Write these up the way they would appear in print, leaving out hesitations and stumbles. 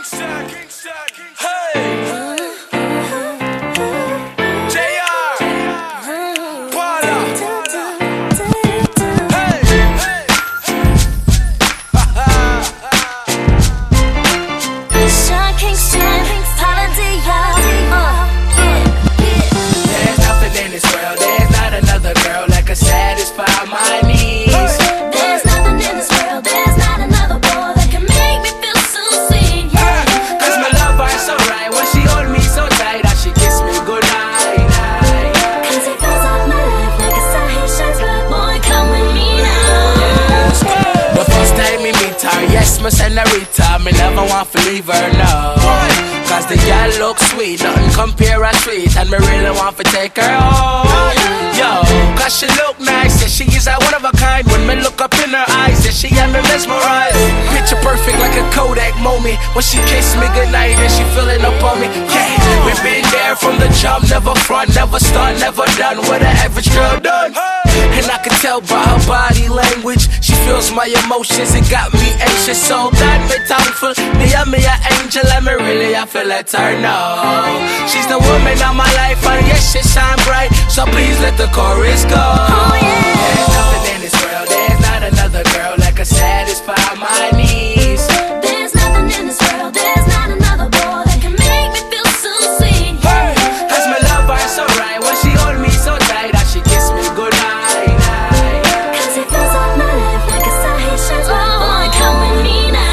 My senorita, me never want to leave her, no. Cause the girl look sweet, nothing compare her sweet, and me really want to take her home. Yo, cause she look nice, yeah, she is a one of a kind. When me look up in her eyes, yeah, she got me mesmerized. Picture perfect like a Kodak moment. When she kissed me goodnight and she feeling up on me. Yeah, we been there from the jump, never front, never start, never done what an average girl done. And I can tell by her body language, she feels my emotions, it got me anxious. So God me thankful, me an angel, and me really I feel let her know she's the woman of my life, and yes she shine bright. So please let the chorus go. Oh, yeah. There's nothing in this world, there's not another girl that can satisfy my needs. There's nothing in this world, there's not another boy that can make me feel so sweet. Hey, cause my love her so right, when she hold me so tight, that she kiss me goodnight. Cause it fills up my life like a star, he shines bright. Boy, come with me now.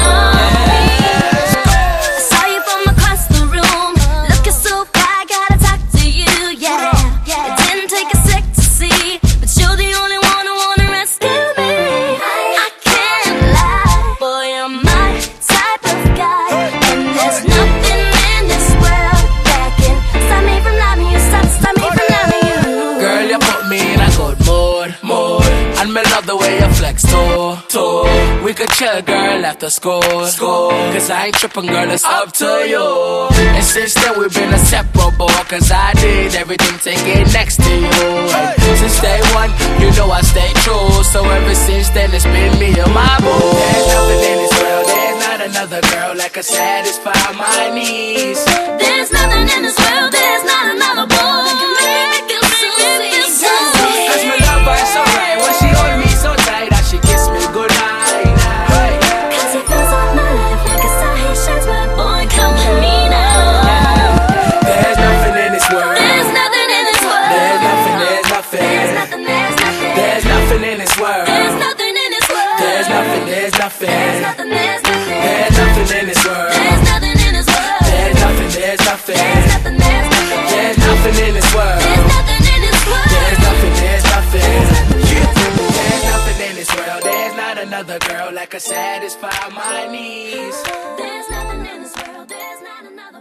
I saw you from across the room, looking so fly, gotta talk to you, yeah. It didn't take a sec to see, but you're the only one who wanna rescue me. I can't lie, boy, you're my type of guy, and there's nothing in this world that can stop me from loving you, stop me from loving you. Girl, you put me in a good mood, and me love the way you flex, toe. We could chill, girl, after school. Cause I ain't tripping, girl, it's up to you. And since then we've been inseparable, cause I did everything to get next to you. And since day one, you know I stay true. So ever since then it's been me and my boo. There's nothing in this world, there's not another girl that can satisfy my needs. There's nothing in this world, there's not another boy that can make me feel so sweet. Cause my love her so right, when she hold me so tight, that she kiss me goodnight. Cause it fills up my life like a star, he shines bright. Boy, come with me now. There's nothing in this world. There's nothing in this world. There's nothing. There's nothing. There's nothing in this world. There's nothing in this world. There's nothing. There's nothing. There's nothing in this world. There's nothing in this world. There's nothing. There's nothing. There's nothing. There's nothing in this world. There's nothing in this world. There's nothing. There's nothing. There's nothing in this world. There's not another girl that can satisfy my needs. There's nothing in this world.